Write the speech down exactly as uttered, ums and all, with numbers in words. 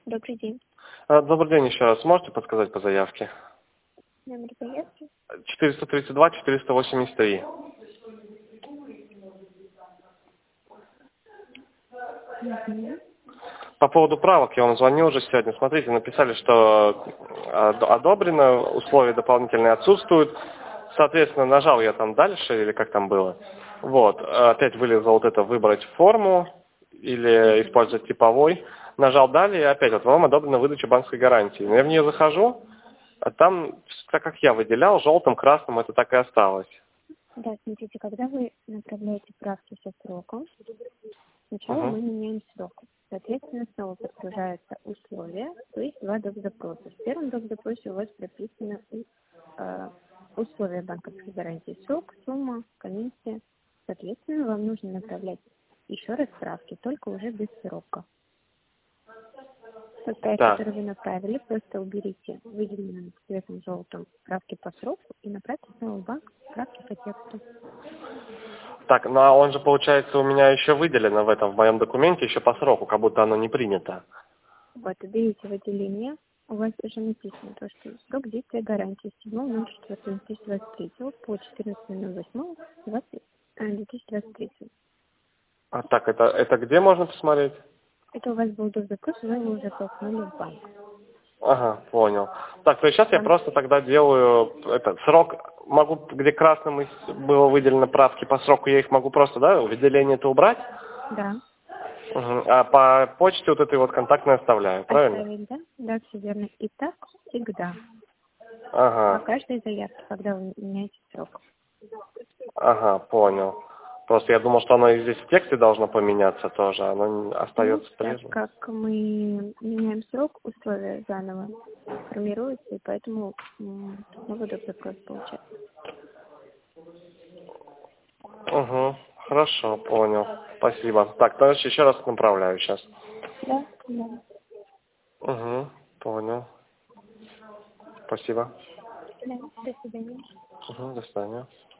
Добрый день. А, Добрый день еще раз. Можете подсказать по заявке? Номер заявки? четыреста тридцать два четыреста восемьдесят три. Мгм. По поводу правок я вам звонил уже сегодня. Смотрите, написали, что а, д- одобрено, условия дополнительные отсутствуют. Соответственно, нажал я там дальше, или как там было. Вот. Опять вылезло вот это «выбрать форму» или «использовать типовой». Нажал «далее», и опять вот вам одобрена выдача банковской гарантии. Но я в нее захожу, а там, так как я выделял, желтым, красным это так и осталось. Да, смотрите, когда вы направляете правки со сроком, сначала Угу. мы меняем срок. Соответственно, снова подгружаются условия, то есть два доп. Запроса. В первом доп. Запросе у вас прописаны э, условия банковской гарантии. Срок, сумма, комиссия. Соответственно, вам нужно направлять еще раз справки, только уже без срока. Вот та, Так. которую вы направили, просто уберите выделенным цветом желтым справки по сроку и направьте снова в банк справки по тексту. Так, ну а он же, получается, у меня еще выделено в этом, в моем документе, еще по сроку, как будто оно не принято. Вот, уберите выделение. У вас уже написано то, что срок действия гарантии с седьмого ноль четвёртого две тысячи двадцать третьего по четырнадцатого ноль восьмого две тысячи двадцать третьего. А так, это, это где можно посмотреть? Это у вас был доп. Запрос, вы его уже толкнули в банк. Ага, понял. Так, то есть сейчас я Там, просто тогда делаю этот срок, могу, где красным из- было выделено правки по сроку, я их могу просто, да, выделение-то убрать? да, Мгм. А по почте вот этой вот контактной оставляю, правильно? оставить, да? Да, все верно. И так всегда. По Ага, каждой заявке, когда вы меняете срок. ага, понял. Просто я думал, что оно и здесь в тексте должно поменяться тоже, а оно не- Ну, остается так прежним. как мы меняем срок, условия заново формируются, и поэтому м, новый доп. Запрос получается. Угу, хорошо, понял. Спасибо. Так, значит, еще раз направляю сейчас. Да, да. Угу, понял. Спасибо. Да, до свидания. Угу, до свидания.